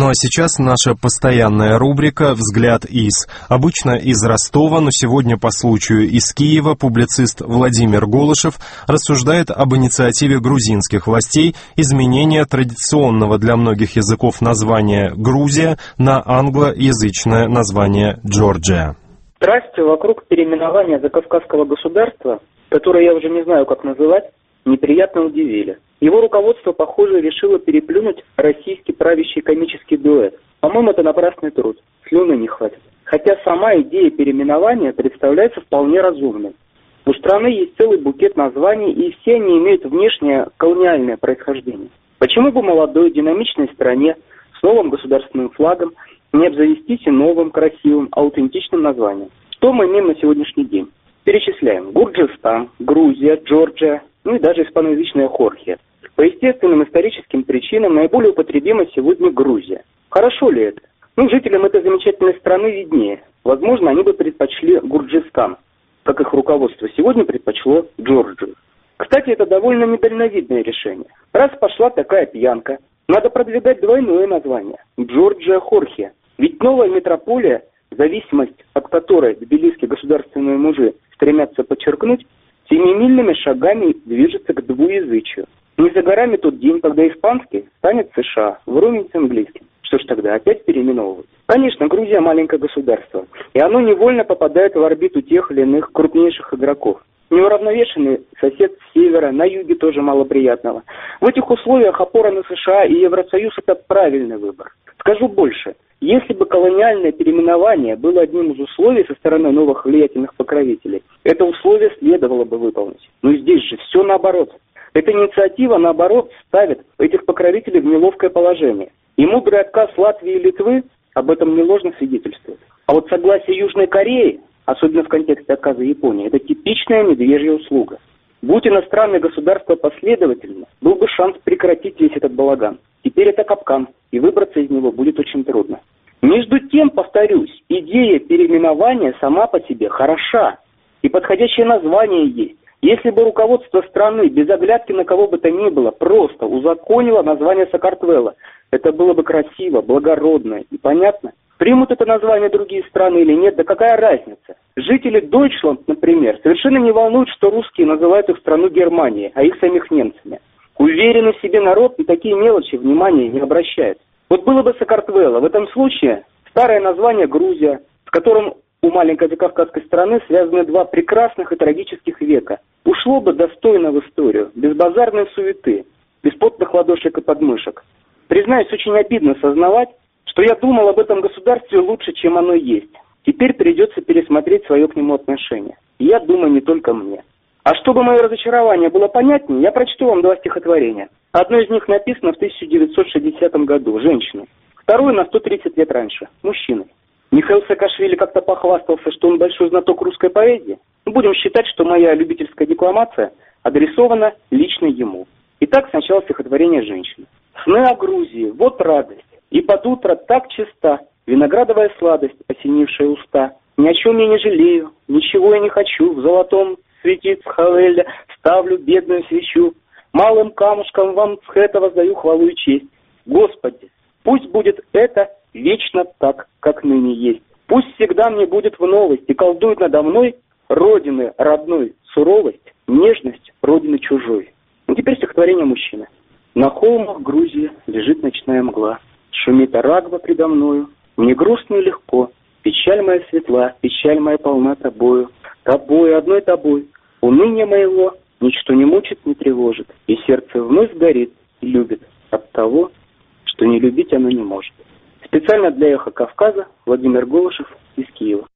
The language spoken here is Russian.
Ну а сейчас наша постоянная рубрика «Взгляд из». Обычно из Ростова, но сегодня по случаю из Киева публицист Владимир Голышев рассуждает об инициативе грузинских властей изменения традиционного для многих языков названия «Грузия» на англоязычное название «Джорджия». Страсти вокруг переименования закавказского государства, которое я уже не знаю, как называть, неприятно удивили. Его руководство, похоже, решило переплюнуть российский правящий комический дуэт. По-моему, это напрасный труд. Слюны не хватит. Хотя сама идея переименования представляется вполне разумной. У страны есть целый букет названий, и все они имеют внешнее колониальное происхождение. Почему бы молодой, динамичной стране с новым государственным флагом не обзавестись и новым, красивым, аутентичным названием? Что мы имеем на сегодняшний день? Перечисляем. Гурджистан, Грузия, Джорджия, ну и даже испаноязычная Хорхия. По естественным историческим причинам наиболее употребима сегодня Грузия. Хорошо ли это? Жителям этой замечательной страны виднее. Возможно, они бы предпочли Гурджистан, как их руководство сегодня предпочло Джорджию. Кстати, это довольно недальновидное решение. Раз пошла такая пьянка, надо продвигать двойное название – Джорджия-Хорхия. Ведь новая метрополия, зависимость от которой тбилисские государственные мужи стремятся подчеркнуть, семимильными шагами движется к двуязычию. Не за горами тот день, когда испанский станет США, вровень с английским. Что ж тогда, опять переименовывать? Конечно, Грузия маленькое государство, и оно невольно попадает в орбиту тех или иных крупнейших игроков. Неуравновешенный сосед с севера, на юге тоже мало приятного. В этих условиях опора на США и Евросоюз – это правильный выбор. Скажу больше. Если бы колониальное переименование было одним из условий со стороны новых влиятельных покровителей, это условие следовало бы выполнить. Но здесь же все наоборот. Эта инициатива, наоборот, ставит этих покровителей в неловкое положение. И мудрый отказ Латвии и Литвы об этом неложно свидетельствует. А вот согласие Южной Кореи, особенно в контексте отказа Японии, это типичная медвежья услуга. Будь иностранные государства последовательны, был бы шанс прекратить весь этот балаган. Теперь это капкан, и выбраться из него будет очень трудно. Между тем, повторюсь, идея переименования сама по себе хороша, и подходящее название есть. Если бы руководство страны, без оглядки на кого бы то ни было, просто узаконило название Саакартвело, это было бы красиво, благородно и понятно. Примут это название другие страны или нет, да какая разница? Жители Дойчланд, например, совершенно не волнуют, что русские называют их страну Германией, а их самих немцами. Уверенный в себе народ и такие мелочи внимания не обращает. Вот было бы Саакартвело, в этом случае старое название Грузия, с которым у маленькой закавказской страны связаны два прекрасных и трагических века, ушло бы достойно в историю, без базарной суеты, без потных ладошек и подмышек. Признаюсь, очень обидно сознавать, что я думал об этом государстве лучше, чем оно есть. Теперь придется пересмотреть свое к нему отношение. И я думаю, не только мне. А чтобы мое разочарование было понятнее, я прочту вам два стихотворения. Одно из них написано в 1960 году, женщиной. Второе на 130 лет раньше, мужчиной. Михаил Саакашвили как-то похвастался, что он большой знаток русской поэзии. Будем считать, что моя любительская декламация адресована лично ему. Итак, сначала стихотворение женщины. «Сны о Грузии, вот радость, и под утро так чиста, виноградовая сладость, осенившая уста. Ни о чем я не жалею, ничего я не хочу, в золотом светит Хавеля, ставлю бедную свечу. Малым камушком вам с этого воздаю хвалу и честь. Господи, пусть будет это вечно так, как ныне есть. Пусть всегда мне будет в новость и колдует надо мной родины родной суровость, нежность родины чужой». Теперь стихотворение мужчины. «На холмах Грузии лежит ночная мгла, шумит Арагва предо мною, мне грустно и легко, печаль моя светла, печаль моя полна тобою, тобой, одной тобой, уныние моего ничто не мучит, не тревожит, и сердце вновь горит и любит от того, что не любить оно не может». Специально для «Эхо Кавказа» Владимир Голышев из Киева.